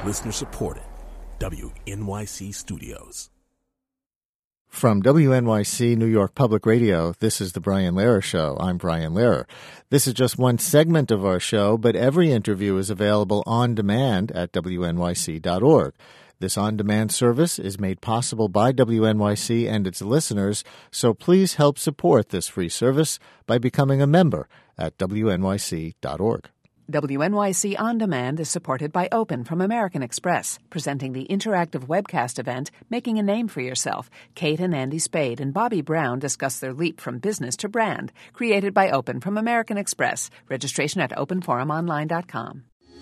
Listener supported. WNYC Studios. From WNYC New York Public Radio, this is The Brian Lehrer Show. I'm Brian Lehrer. This is just one segment of our show, but every interview is available on demand at WNYC.org. This on-demand service is made possible by WNYC and its listeners, so please help support this free service by becoming a member at WNYC.org. WNYC On Demand is supported by Open from American Express, presenting the interactive webcast event, Making a Name for Yourself. Kate and Andy Spade and Bobby Brown discuss their leap from business to brand, created by Open from American Express. Registration at openforumonline.com.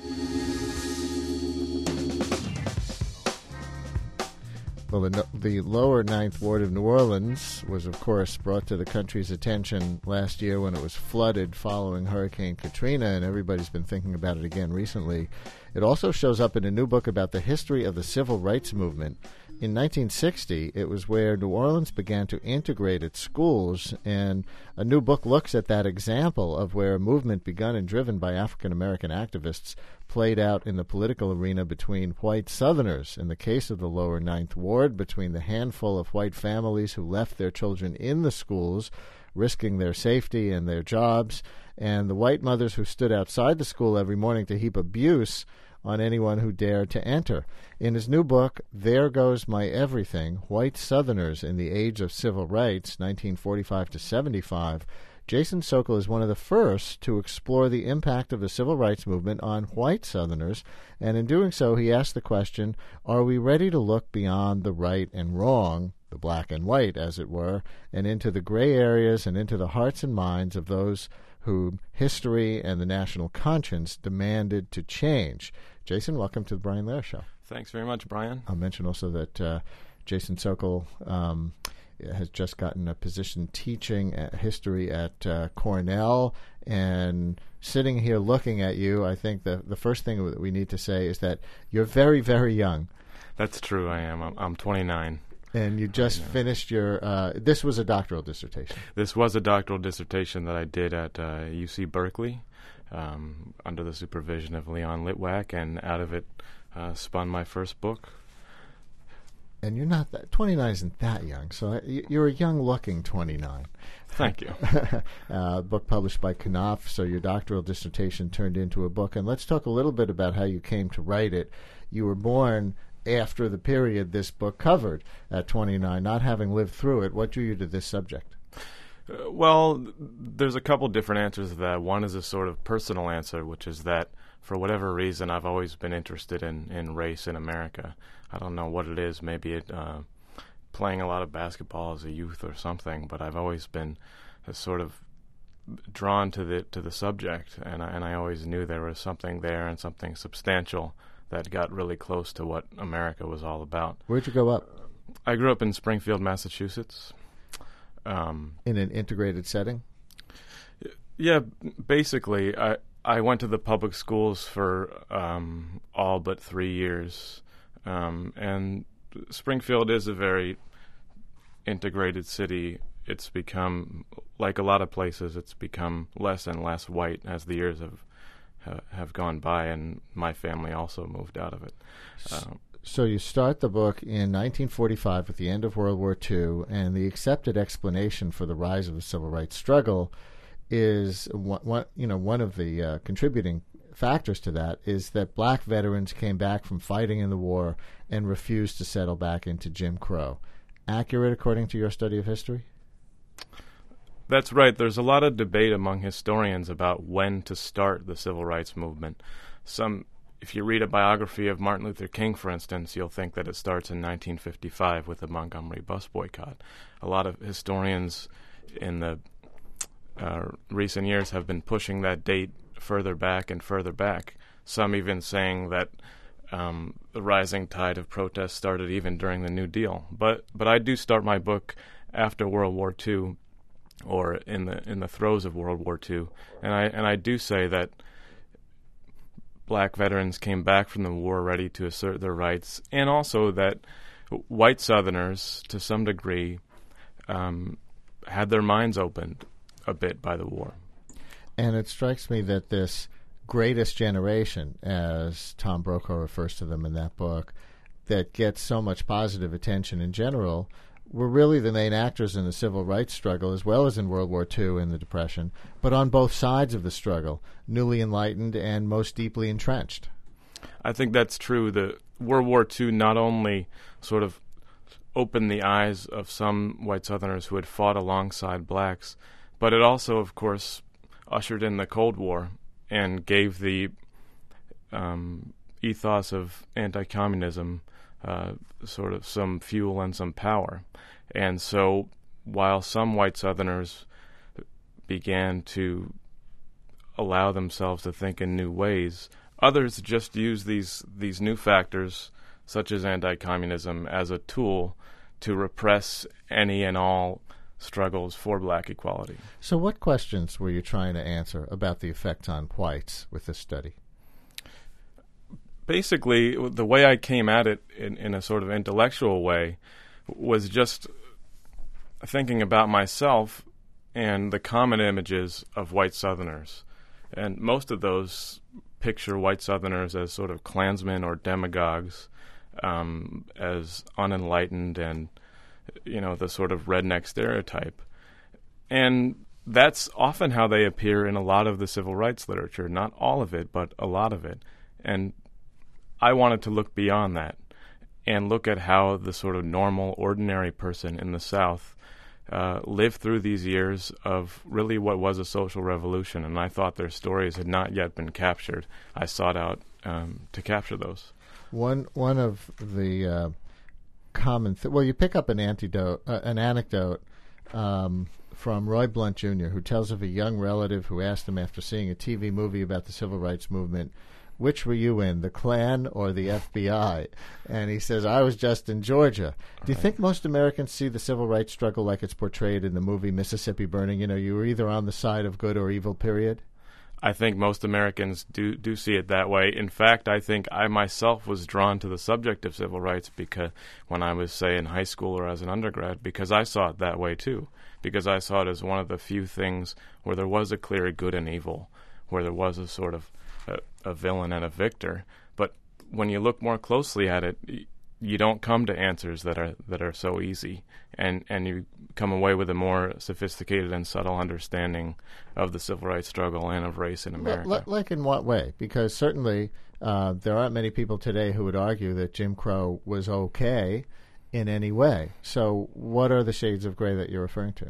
Well, the lower Ninth Ward of New Orleans was, of course, brought to the country's attention last year when it was flooded following Hurricane Katrina, and everybody's been thinking about it again recently. It also shows up in a new book about the history of the civil rights movement. In 1960, it was where New Orleans began to integrate its schools, and a new book looks at that example of where a movement begun and driven by African-American activists played out in the political arena between white Southerners. In the case of the lower Ninth Ward, between the handful of white families who left their children in the schools, risking their safety and their jobs, and the white mothers who stood outside the school every morning to heap abuse on anyone who dared to enter. In his new book, There Goes My Everything, White Southerners in the Age of Civil Rights, 1945 to 75, Jason Sokol is one of the first to explore the impact of the civil rights movement on white Southerners, and in doing so, he asked the question, are we ready to look beyond the right and wrong, the black and white, as it were, and into the gray areas and into the hearts and minds of those whom history and the national conscience demanded to change? Jason, welcome to the Brian Lehrer Show. Thanks very much, Brian. I'll mention also that Jason Sokol has just gotten a position teaching history at Cornell, and sitting here looking at you, I think the first thing that we need to say is that you're very, very young. That's true, I am. I'm 29. And you just finished your, this was a doctoral dissertation. This was a doctoral dissertation that I did at UC Berkeley under the supervision of Leon Litwack, and out of it spun my first book. And you're not that, 29 isn't that young, so you're a young-looking 29. Thank you. Book published by Knopf, so your doctoral dissertation turned into a book. And let's talk a little bit about how you came to write it. You were born after the period this book covered at 29, not having lived through it. What drew you to this subject? Well, there's a couple different answers to that. One is a sort of personal answer, which is that for whatever reason, I've always been interested in race in America. I don't know what it is. Maybe it playing a lot of basketball as a youth or something, but I've always been sort of drawn to the subject, and I always knew there was something there and something substantial that got really close to what America was all about. Where'd you grow up? I grew up in Springfield, Massachusetts. In an integrated setting? Yeah, basically. I went to the public schools for all but 3 years. And Springfield is a very integrated city. It's become, like a lot of places, it's become less and less white as the years have gone by, and my family also moved out of it. So you start the book in 1945 at the end of World War II, and the accepted explanation for the rise of the civil rights struggle is one of the contributing factors to that is that black veterans came back from fighting in the war and refused to settle back into Jim Crow. Accurate according to your study of history? That's right. There's a lot of debate among historians about when to start the civil rights movement. If you read a biography of Martin Luther King, for instance, you'll think that it starts in 1955 with the Montgomery bus boycott. A lot of historians in the recent years have been pushing that date further back and further back, some even saying that the rising tide of protest started even during the New Deal. But I do start my book after World War II, or in the throes of World War II, and I do say that black veterans came back from the war ready to assert their rights, and also that white Southerners, to some degree, had their minds opened a bit by the war. And it strikes me that this greatest generation, as Tom Brokaw refers to them in that book, that gets so much positive attention in general, were really the main actors in the civil rights struggle, as well as in World War II and the Depression, but on both sides of the struggle, newly enlightened and most deeply entrenched. I think that's true. The World War II not only sort of opened the eyes of some white Southerners who had fought alongside blacks, but it also, of course, ushered in the Cold War and gave the ethos of anti-communism sort of some fuel and some power. And so while some white Southerners began to allow themselves to think in new ways, others just used these new factors, such as anti-communism, as a tool to repress any and all struggles for black equality. So what questions were you trying to answer about the effects on whites with this study? Basically, the way I came at it in a sort of intellectual way was just thinking about myself and the common images of white Southerners. And most of those picture white Southerners as sort of Klansmen or demagogues, as unenlightened and, the sort of redneck stereotype. And that's often how they appear in a lot of the civil rights literature. Not all of it, but a lot of it. And I wanted to look beyond that and look at how the sort of normal, ordinary person in the South lived through these years of really what was a social revolution, and I thought their stories had not yet been captured. I sought out to capture those. One of the common you pick up an anecdote from Roy Blunt Jr., who tells of a young relative who asked him after seeing a TV movie about the civil rights movement, which were you in, the Klan or the FBI? And he says, I was just in Georgia. Do you think most Americans see the civil rights struggle like it's portrayed in the movie Mississippi Burning? You were either on the side of good or evil, period? I think most Americans do see it that way. In fact, I think I myself was drawn to the subject of civil rights because when I was, say, in high school or as an undergrad, because I saw it that way too, because I saw it as one of the few things where there was a clear good and evil, where there was a sort of a villain and a victor. But when you look more closely at it, you don't come to answers that are so easy, and you come away with a more sophisticated and subtle understanding of the civil rights struggle and of race in America. Like in what way? Because certainly there aren't many people today who would argue that Jim Crow was okay in any way. So what are the shades of gray that you're referring to?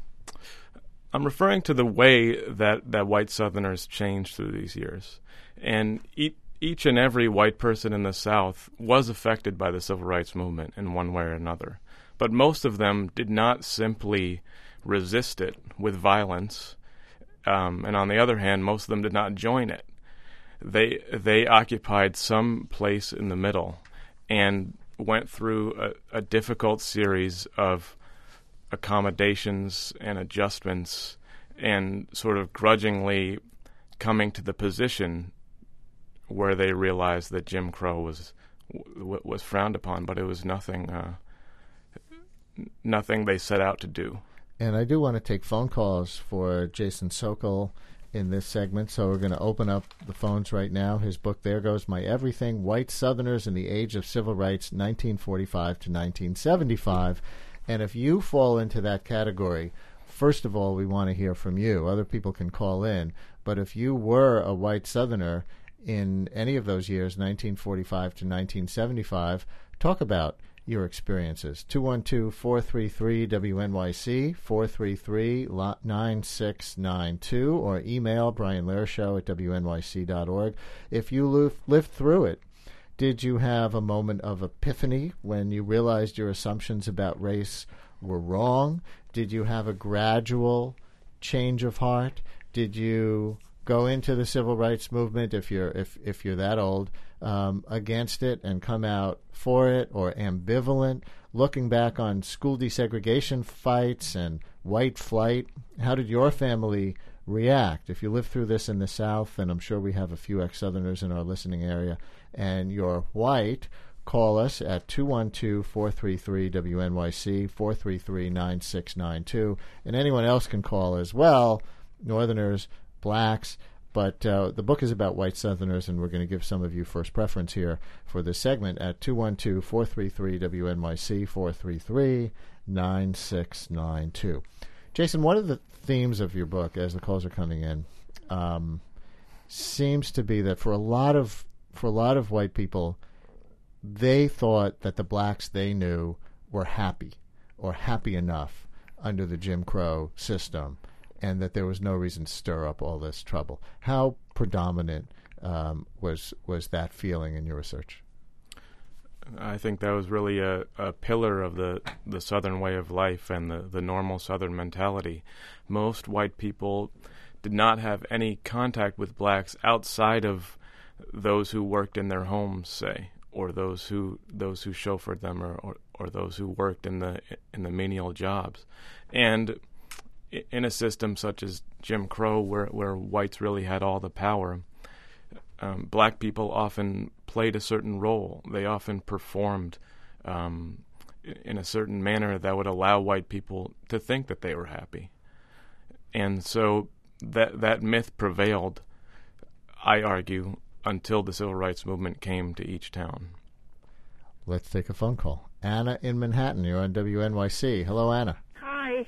I'm referring to the way that white Southerners changed through these years. And each and every white person in the South was affected by the civil rights movement in one way or another. But most of them did not simply resist it with violence. And on the other hand, most of them did not join it. They occupied some place in the middle and went through a difficult series of accommodations and adjustments and sort of grudgingly coming to the position where they realized that Jim Crow was frowned upon, but it was nothing they set out to do. And I do want to take phone calls for Jason Sokol in this segment, so we're going to open up the phones right now. His book, There Goes My Everything, White Southerners in the Age of Civil Rights, 1945 to 1975. And if you fall into that category, first of all, we want to hear from you. Other people can call in. But if you were a white Southerner in any of those years, 1945 to 1975, talk about your experiences. 212-433-WNYC, 433-9692, or email brianlershow@wnyc.org. If you lived through it, did you have a moment of epiphany when you realized your assumptions about race were wrong? Did you have a gradual change of heart? Did you go into the civil rights movement, if you're that old, against it and come out for it, or ambivalent? Looking back on school desegregation fights and white flight, how did your family react? If you lived through this in the South, and I'm sure we have a few ex-Southerners in our listening area, and you're white, call us at 212-433-WNYC, 433-9692. And anyone else can call as well, Northerners, blacks, But the book is about white Southerners, and we're going to give some of you first preference here for this segment at 212-433-WNYC, 433-9692. Jason, one of the themes of your book, as the calls are coming in, seems to be that for a lot of white people, they thought that the blacks they knew were happy or happy enough under the Jim Crow system, and that there was no reason to stir up all this trouble. How predominant was that feeling in your research? I think that was really a pillar of the Southern way of life and the normal Southern mentality. Most white people did not have any contact with blacks outside of those who worked in their homes, say, or those who chauffeured them, or those who worked in the menial jobs. And in a system such as Jim Crow, where whites really had all the power, black people often played a certain role. They often performed in a certain manner that would allow white people to think that they were happy. And so that myth prevailed, I argue, until the Civil Rights Movement came to each town. Let's take a phone call. Anna in Manhattan, you're on WNYC. Hello, Anna. Hi.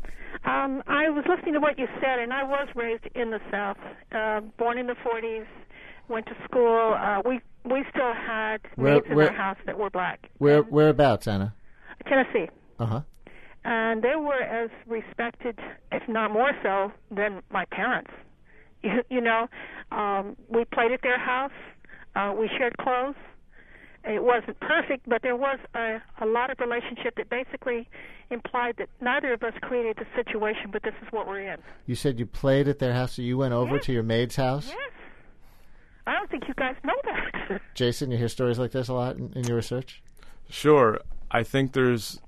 I was listening to what you said, and I was raised in the South, born in the 40s, went to school. We still had maids in our house that were black. Whereabouts, Anna? Tennessee. Uh-huh. And they were as respected, if not more so, than my parents. You know, we played at their house. We shared clothes. It wasn't perfect, but there was a lot of relationship that basically implied that neither of us created the situation, but this is what we're in. You said you played at their house, so you went over to your maid's house? Yes. I don't think you guys know that. Jason, you hear stories like this a lot in your research? Sure. I think there's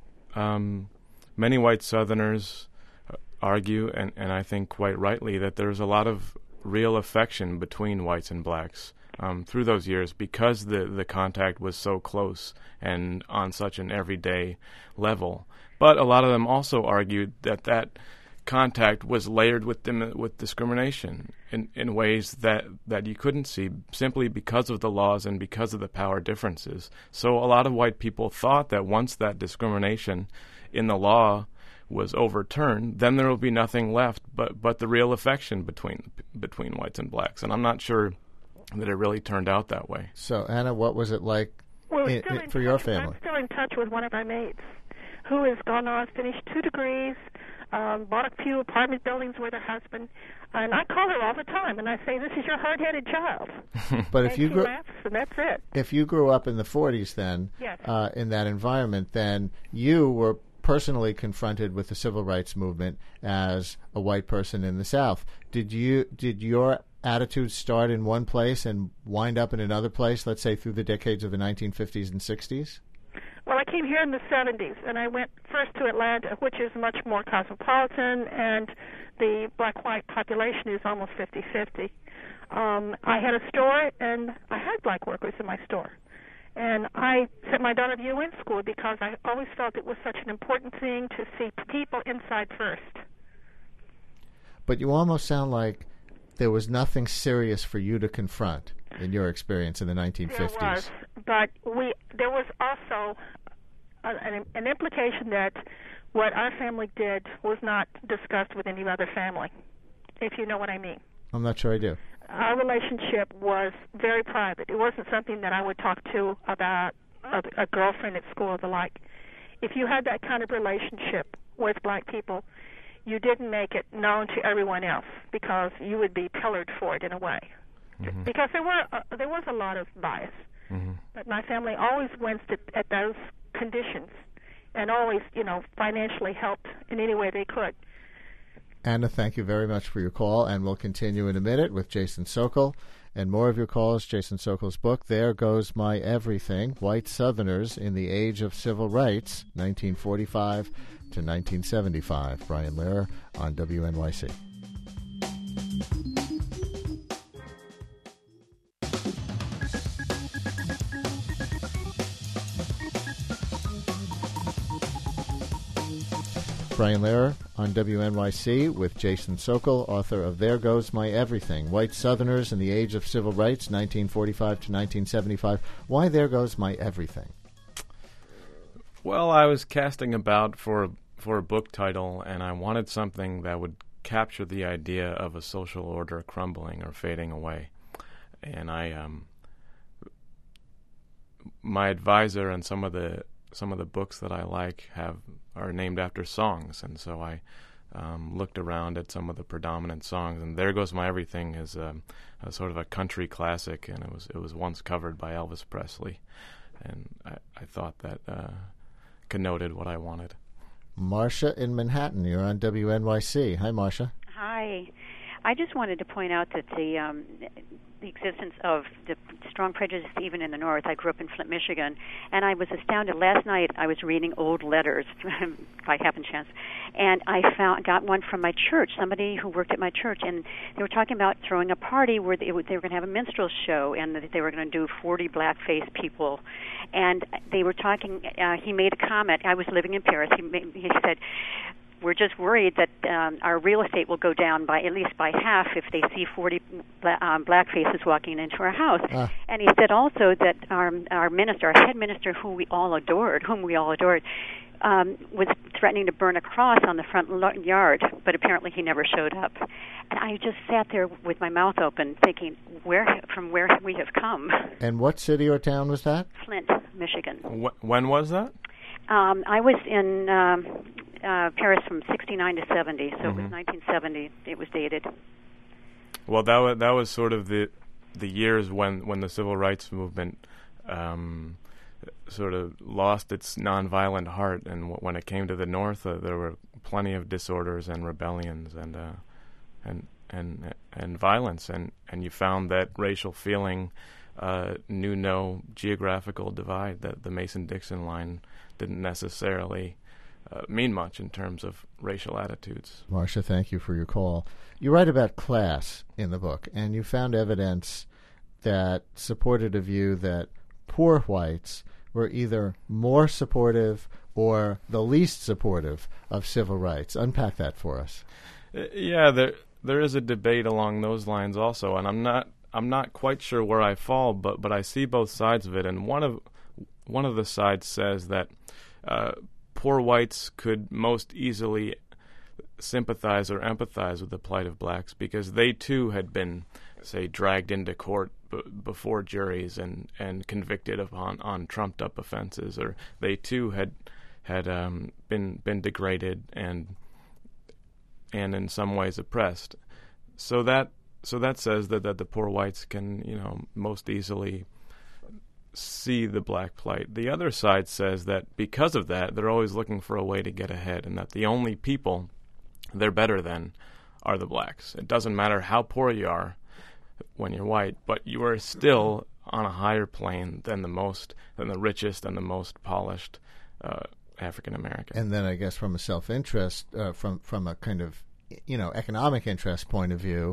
many white Southerners argue, and I think quite rightly, that there's a lot of real affection between whites and blacks through those years because the contact was so close and on such an everyday level. But a lot of them also argued that contact was layered with discrimination in ways that you couldn't see simply because of the laws and because of the power differences. So a lot of white people thought that once that discrimination in the law was overturned, then there will be nothing left but the real affection between whites and blacks. And I'm not sure that it really turned out that way. So, Anna, what was it like for your family? I'm still in touch with one of my mates who has gone on, finished 2 degrees, bought a few apartment buildings with her husband, and I call her all the time, and I say, "This is your hard-headed child." But and she laughs, and that's it. If you grew up in the 40s then, yes. In that environment, then you were personally confronted with the civil rights movement as a white person in the South. Did your attitude start in one place and wind up in another place, let's say through the decades of the 1950s and 60s? Well, I came here in the 70s, and I went first to Atlanta, which is much more cosmopolitan, and the black-white population is almost 50-50. I had a store, and I had black workers in my store. And I sent my daughter to UN school because I always felt it was such an important thing to see people inside first. But you almost sound like there was nothing serious for you to confront in your experience in the 1950s. There was, but there was also an implication that what our family did was not discussed with any other family, if you know what I mean. I'm not sure I do. Our relationship was very private. It wasn't something that I would talk to about a girlfriend at school or the like. If you had that kind of relationship with black people, you didn't make it known to everyone else because you would be pillared for it in a way. Mm-hmm. Because there was a lot of bias. Mm-hmm. But my family always winced at those conditions and always, financially helped in any way they could. Anna, thank you very much for your call, and we'll continue in a minute with Jason Sokol and more of your calls. Jason Sokol's book, There Goes My Everything, White Southerners in the Age of Civil Rights, 1945 to 1975. Brian Lehrer on WNYC. Brian Lehrer on WNYC with Jason Sokol, author of There Goes My Everything, White Southerners in the Age of Civil Rights, 1945 to 1975. Why There Goes My Everything? Well, I was casting about for a book title, and I wanted something that would capture the idea of a social order crumbling or fading away. And my advisor and some of the books that I like are named after songs, and so I looked around at some of the predominant songs, and There Goes My Everything is a sort of a country classic, and it was once covered by Elvis Presley, and I thought that connoted what I wanted. Marcia in Manhattan, you're on WNYC. Hi, Marcia. Hi. I just wanted to point out that the existence of the strong prejudice even in the North. I grew up in Flint, Michigan, and I was astounded. Last night I was reading old letters by happen chance, and I got one from my church, somebody who worked at my church, and they were talking about throwing a party where they were going to have a minstrel show, and that they were going to do 40 blackface people. And they were talking, he made a comment. I was living in Paris. He said, we're just worried that our real estate will go down by at least by half if they see 40 black faces walking into our house. And he said also that our minister, our head minister, whom we all adored, was threatening to burn a cross on the front yard, but apparently he never showed up. And I just sat there with my mouth open, thinking, from where we have come. And what city or town was that? Flint, Michigan. When was that? I was in Paris from 69 to 70, so it was 1970. It was dated. Well, that was sort of the years when the civil rights movement sort of lost its nonviolent heart, and when it came to the North, there were plenty of disorders and rebellions and violence, and you found that racial feeling knew no geographical divide, that the Mason-Dixon line didn't necessarily mean much in terms of racial attitudes. Marcia, thank you for your call. You write about class in the book, and you found evidence that supported a view that poor whites were either more supportive or the least supportive of civil rights. Unpack that for us. Yeah, there is a debate along those lines also, and I'm not quite sure where I fall, but I see both sides of it, and one of the sides says that poor whites could most easily sympathize or empathize with the plight of blacks because they too had been, say, dragged into court before juries and convicted on trumped up offenses, or they too had been degraded and in some ways oppressed. So that says that the poor whites can most easily see the black plight. The other side says that because of that, they're always looking for a way to get ahead, and that the only people they're better than are the blacks. It doesn't matter how poor you are when you're white, but you are still on a higher plane than the richest and the most polished African American. And then I guess from a self-interest, from a kind of economic interest point of view,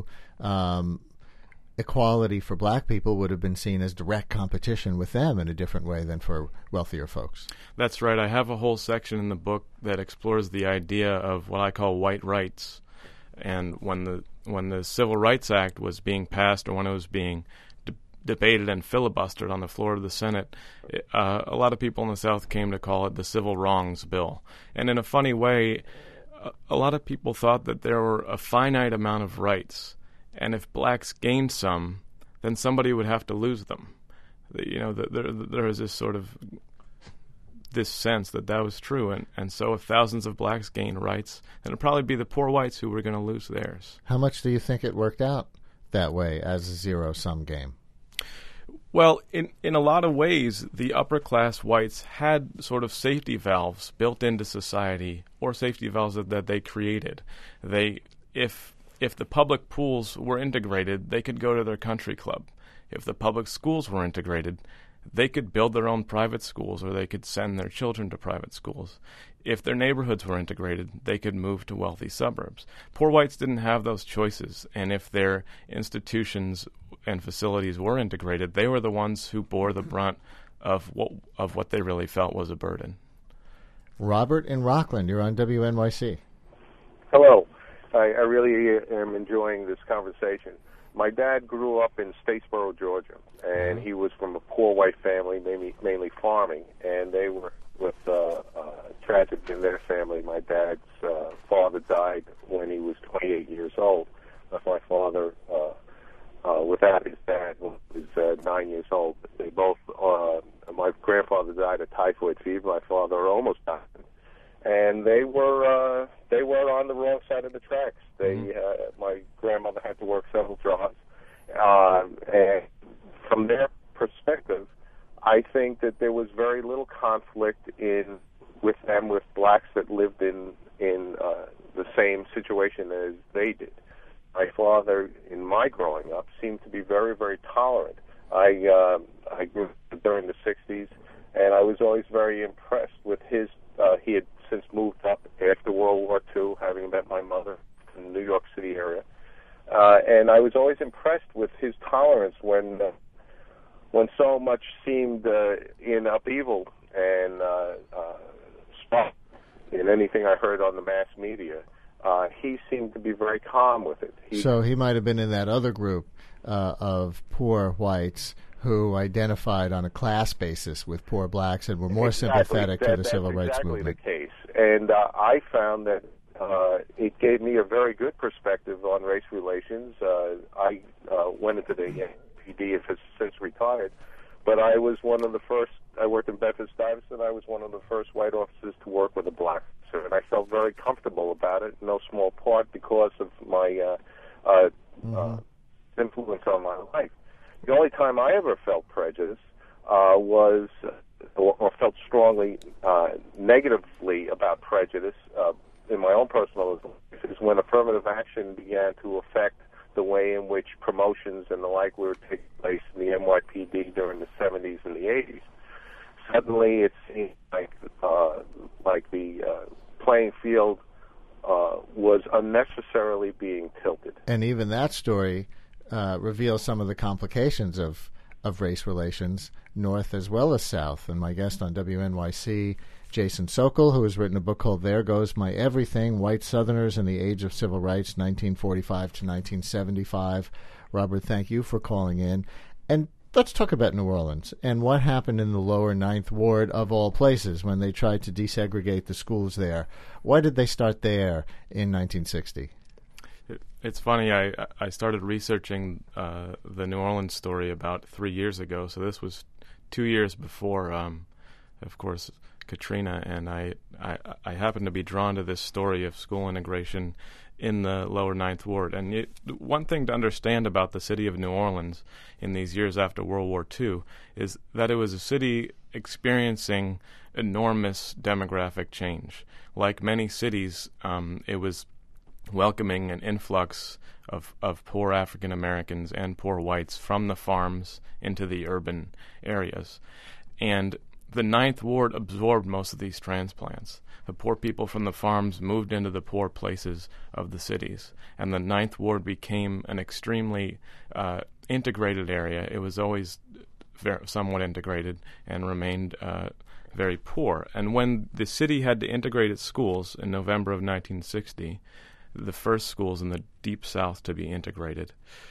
equality for black people would have been seen as direct competition with them in a different way than for wealthier folks. That's right. I have a whole section in the book that explores the idea of what I call white rights. And when the Civil Rights Act was being passed, or when it was being debated and filibustered on the floor of the Senate, a lot of people in the South came to call it the Civil Wrongs Bill. And in a funny way, a lot of people thought that there were a finite amount of rights, and if blacks gained some, then somebody would have to lose them. There is this sort of this sense that was true, and so if thousands of blacks gained rights, then it'd probably be the poor whites who were going to lose theirs. How much do you think it worked out that way as a zero-sum game? Well, in a lot of ways, the upper-class whites had sort of safety valves built into society, or safety valves that they created. If the public pools were integrated, they could go to their country club. If the public schools were integrated, they could build their own private schools, or they could send their children to private schools. If their neighborhoods were integrated, they could move to wealthy suburbs. Poor whites didn't have those choices, and if their institutions and facilities were integrated, they were the ones who bore the brunt of what they really felt was a burden. Robert in Rockland, you're on WNYC. Hello. I really am enjoying this conversation. My dad grew up in Statesboro, Georgia, and he was from a poor white family, mainly farming, and they were with tragedy in their family. My dad's father died when he was 28 years old. My father, without his dad, was 9 years old. They both, my grandfather died of typhoid fever. My father almost died. And they were on the wrong side of the tracks. My grandmother had to work several jobs, and from their perspective, I think that there was very little conflict with blacks that lived in the same situation as they did. My father, in my growing up, seemed to be very, very tolerant. I grew up during the 60s, and I was always very impressed with his. He had since moved up after World War II, having met my mother in the New York City area. And I was always impressed with his tolerance when so much seemed in upheaval and spot in anything I heard on the mass media. He seemed to be very calm with it. So he might have been in that other group of poor whites who identified on a class basis with poor blacks and were more sympathetic to the civil rights movement. That's exactly the case. And I found that it gave me a very good perspective on race relations. I went into the PD and has since retired, but I was one of the first. I worked in Bedford-Stuyvesant. I was one of the first white officers to work with a black officer, and I felt very comfortable about it, in no small part because of my influence on my life. The only time I ever felt prejudice or felt strongly negatively about prejudice in my own personal life is when affirmative action began to affect the way in which promotions and the like were taking place in the NYPD during the 70s and the 80s. Suddenly it seemed like the playing field was unnecessarily being tilted. And even that story reveals some of the complications of race relations, North as well as South. And my guest on WNYC, Jason Sokol, who has written a book called There Goes My Everything, White Southerners in the Age of Civil Rights, 1945 to 1975. Robert, thank you for calling in. And let's talk about New Orleans and what happened in the lower Ninth Ward, of all places, when they tried to desegregate the schools there. Why did they start there in 1960? It's funny, I started researching the New Orleans story about 3 years ago, so this was 2 years before, of course, Katrina, and I happened to be drawn to this story of school integration in the lower Ninth Ward. And one thing to understand about the city of New Orleans in these years after World War II is that it was a city experiencing enormous demographic change. Like many cities, it was welcoming an influx of poor African Americans and poor whites from the farms into the urban areas. And the Ninth Ward absorbed most of these transplants. The poor people from the farms moved into the poor places of the cities, and the Ninth Ward became an extremely integrated area. It was always somewhat integrated and remained very poor. And when the city had to integrate its schools in November of 1960, the first schools in the Deep South to be integrated,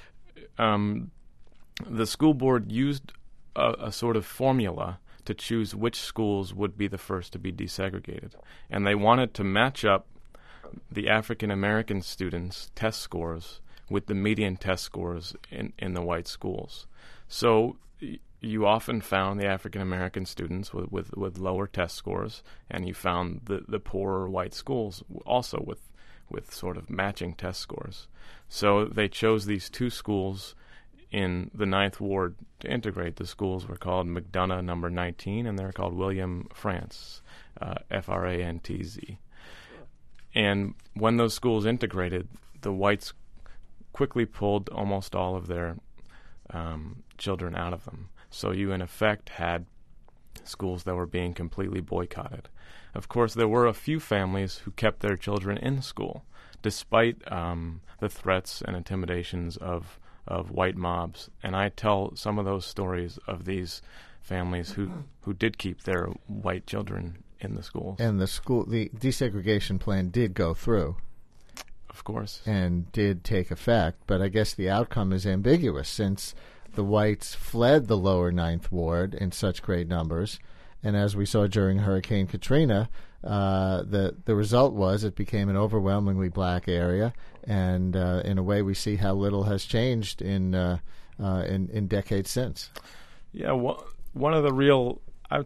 the school board used a sort of formula to choose which schools would be the first to be desegregated. And they wanted to match up the African American students' test scores with the median test scores in the white schools. So you often found the African American students with lower test scores, and you found the poorer white schools also with sort of matching test scores. So they chose these two schools in the Ninth Ward to integrate. The schools were called McDonough number 19, and they're called William Frantz, Frantz. And when those schools integrated, the whites quickly pulled almost all of their children out of them. So you, in effect, had schools that were being completely boycotted. Of course, there were a few families who kept their children in school, despite the threats and intimidations of white mobs. And I tell some of those stories of these families who did keep their white children in the schools. And the desegregation plan did go through. Of course. And did take effect, but I guess the outcome is ambiguous since the whites fled the lower Ninth Ward in such great numbers, and as we saw during Hurricane Katrina, the result was it became an overwhelmingly black area, and in a way we see how little has changed in decades since. Yeah, one of the real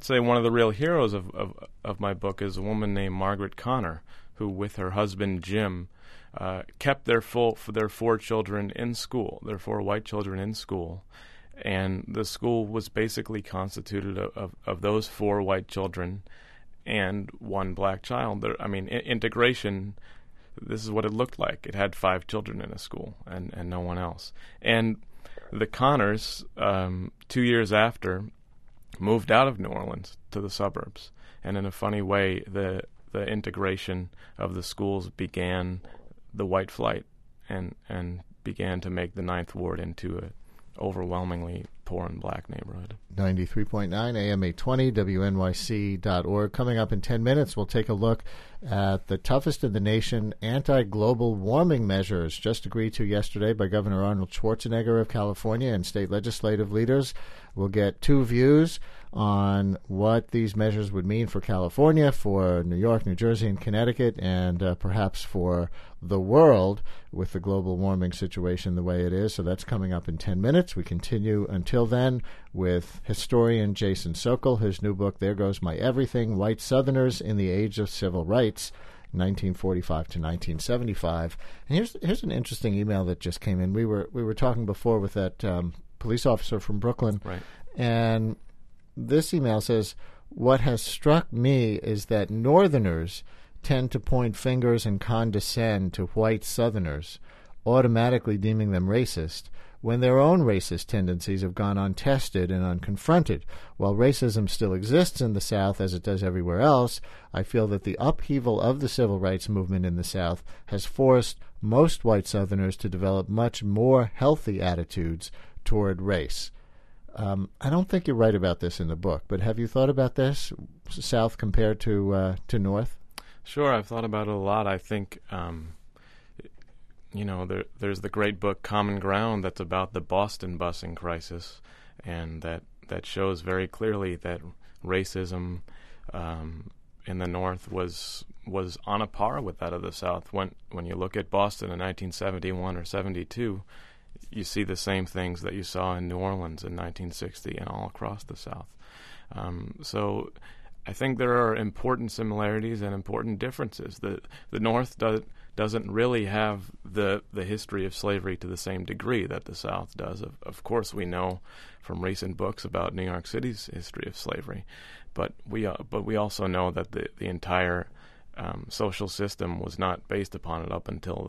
heroes of my book is a woman named Margaret Connor, who with her husband Jim kept their 4 children in school, their 4 white children in school, and the school was basically constituted of those 4 white children and 1 black child. Integration, this is what it looked like. It had 5 children in a school and no one else. And the Connors, 2 years after, moved out of New Orleans to the suburbs. And in a funny way, the integration of the schools began the white flight and began to make the Ninth Ward into an overwhelmingly poor and black neighborhood. 93.9 AM 820, WNYC.org. Coming up in 10 minutes, we'll take a look at the toughest in the nation anti-global warming measures just agreed to yesterday by Governor Arnold Schwarzenegger of California and state legislative leaders. We'll get 2 views on what these measures would mean for California, for New York, New Jersey, and Connecticut, and perhaps for the world with the global warming situation the way it is. So that's coming up in 10 minutes. We continue until then with historian Jason Sokol, his new book, There Goes My Everything, White Southerners in the Age of Civil Rights, 1945 to 1975. And here's an interesting email that just came in. We were talking before with that police officer from Brooklyn, right? And this email says, what has struck me is that Northerners tend to point fingers and condescend to white Southerners, automatically deeming them racist, when their own racist tendencies have gone untested and unconfronted. While racism still exists in the South, as it does everywhere else, I feel that the upheaval of the civil rights movement in the South has forced most white Southerners to develop much more healthy attitudes toward race. I don't think you write about this in the book, but have you thought about this, South compared to North? Sure, I've thought about it a lot. I think, there's the great book Common Ground that's about the Boston busing crisis, and that shows very clearly that racism in the North was on a par with that of the South. When you look at Boston in 1971 or 72, you see the same things that you saw in New Orleans in 1960 and all across the South. So I think there are important similarities and important differences. The North doesn't really have the history of slavery to the same degree that the South does. Of course, we know from recent books about New York City's history of slavery, but we also know that the entire social system was not based upon it up until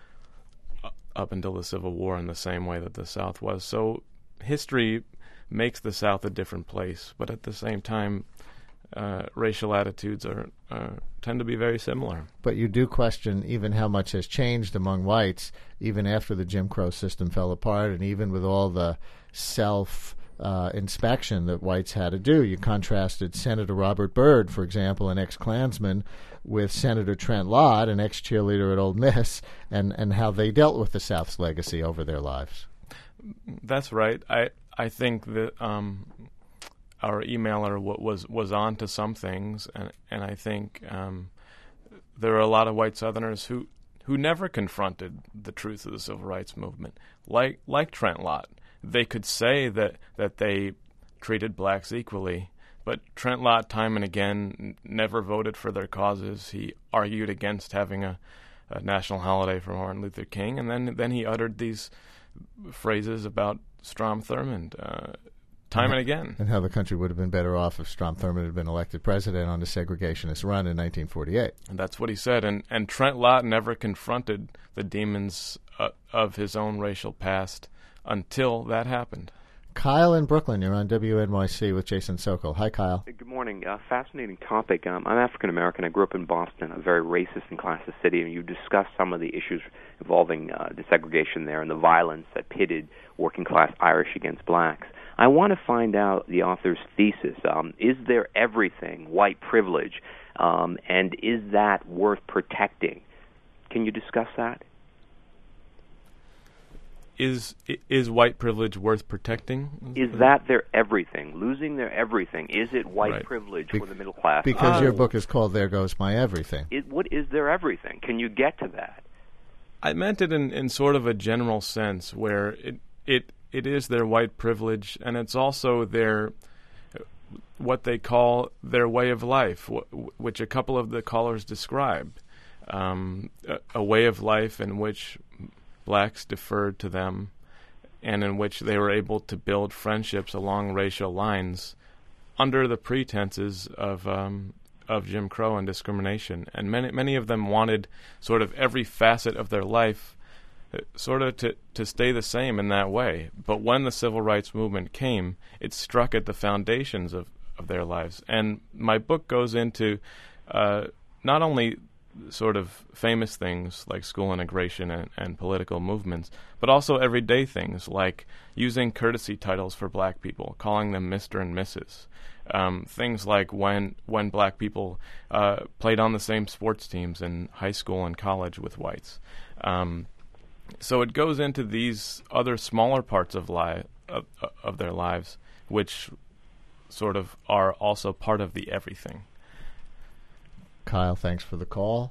the Civil War in the same way that the South was. So history makes the South a different place, but at the same time, racial attitudes tend to be very similar. But you do question even how much has changed among whites, even after the Jim Crow system fell apart, and even with all the self-inspection that whites had to do. You contrasted Senator Robert Byrd, for example, an ex-Klansman, with Senator Trent Lott, an ex-cheerleader at Ole Miss, and how they dealt with the South's legacy over their lives. That's right. I think that our emailer was on to some things, and I think there are a lot of white Southerners who never confronted the truth of the civil rights movement, like Trent Lott. They could say that they treated blacks equally, but Trent Lott, time and again, never voted for their causes. He argued against having a national holiday for Martin Luther King, and then he uttered these phrases about Strom Thurmond time and again. And how the country would have been better off if Strom Thurmond had been elected president on the segregationist run in 1948. And that's what he said. And Trent Lott never confronted the demons of his own racial past until that happened. Kyle in Brooklyn, you're on WNYC with Jason Sokol. Hi, Kyle. Good morning. Fascinating topic. I'm African American. I grew up in Boston, a very racist and classist city, and you discussed some of the issues involving desegregation there and the violence that pitted working-class Irish against blacks. I want to find out the author's thesis. Is there everything white privilege, and is that worth protecting Can you discuss that? Is white privilege worth protecting? Is that their everything? Losing their everything, is it white privilege for the middle class? Because your book is called There Goes My Everything. What is their everything? Can you get to that? I meant it in sort of a general sense, where it is their white privilege, and it's also their what they call their way of life, which a couple of the callers described, a way of life in which blacks deferred to them, and in which they were able to build friendships along racial lines under the pretenses of Jim Crow and discrimination. And many of them wanted sort of every facet of their life sort of to stay the same in that way. But when the civil rights movement came, it struck at the foundations of their lives. And my book goes into not only sort of famous things like school integration and political movements, but also everyday things like using courtesy titles for black people, calling them Mr. and Mrs. Things like when black people played on the same sports teams in high school and college with whites. So it goes into these other smaller parts of their lives, which sort of are also part of the everything. Kyle, thanks for the call.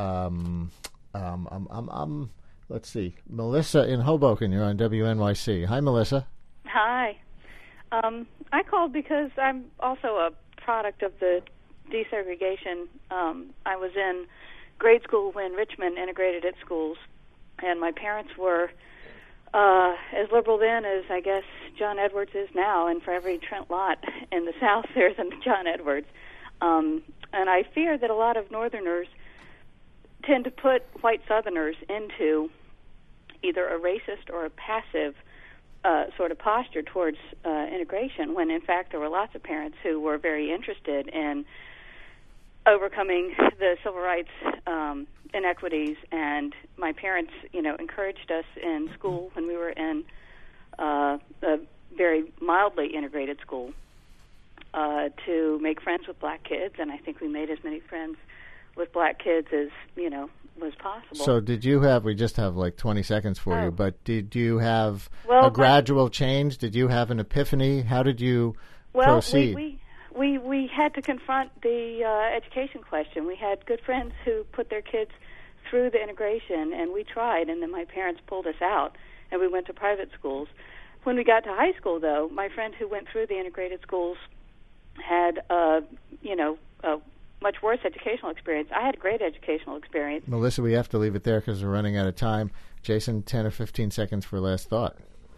Let's see. Melissa in Hoboken, you're on WNYC. Hi, Melissa. Hi. I called because I'm also a product of the desegregation. I was in grade school when Richmond integrated its schools, and my parents were as liberal then as I guess John Edwards is now, and for every Trent Lott in the South there's a John Edwards. And I fear that a lot of Northerners tend to put white Southerners into either a racist or a passive sort of posture towards integration, when in fact there were lots of parents who were very interested in overcoming the civil rights inequities. And my parents, encouraged us in school when we were in a very mildly integrated school to make friends with black kids, and I think we made as many friends with black kids as, was possible. So did you have, we just have like 20 seconds for you, but did you have a gradual change? Did you have an epiphany? How did you proceed? We had to confront the education question. We had good friends who put their kids through the integration, and we tried, and then my parents pulled us out, and we went to private schools. When we got to high school, though, my friend who went through the integrated schools had, a much worse educational experience. I had a great educational experience. Melissa, we have to leave it there because we're running out of time. Jason, 10 or 15 seconds for last thought.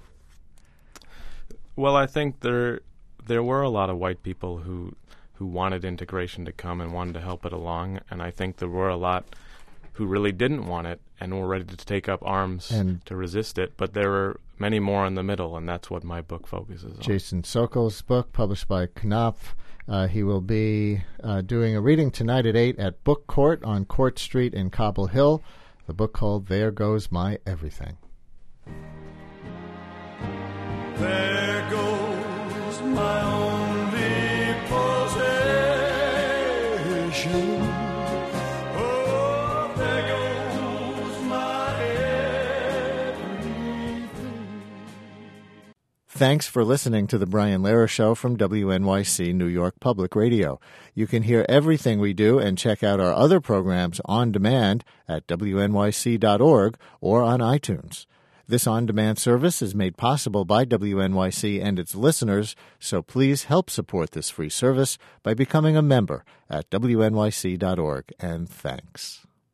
Well, I think there were a lot of white people who wanted integration to come and wanted to help it along, and I think there were a lot who really didn't want it and were ready to take up arms to resist it, but there were many more in the middle, and that's what my book focuses on. Jason Sokol's book, published by Knopf. He will be doing a reading tonight at 8 at Book Court on Court Street in Cobble Hill. The book called There Goes My Everything. There goes my only possession. Oh, there goes my everything. Thanks for listening to The Brian Lehrer Show from WNYC New York Public Radio. You can hear everything we do and check out our other programs on demand at wnyc.org or on iTunes. This on-demand service is made possible by WNYC and its listeners, so please help support this free service by becoming a member at wnyc.org, and thanks.